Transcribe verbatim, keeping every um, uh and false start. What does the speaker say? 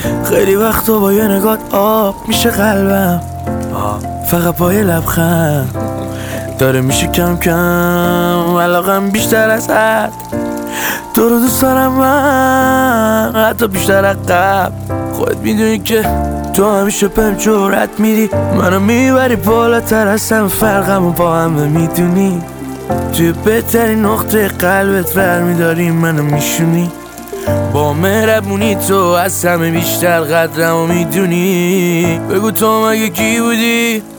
خیلی وقتا با یه نگات آب میشه قلبم، فقط با یه لبخند داره میشه کم کم علاقم بیشتر از حد. تو رو دوست دارم من حتی بیشتر از قبل. خودت میدونی که تو همیشه بهم جرأت میدی، منو میبری بالاتر از همه فرقمو با همه میدونی. توی بهترین نقطه قلبت برمیداری منو میشونی. با مهربونی تو از همه بیشتر قدرمو میدونی. بگو تو مگه کی بودی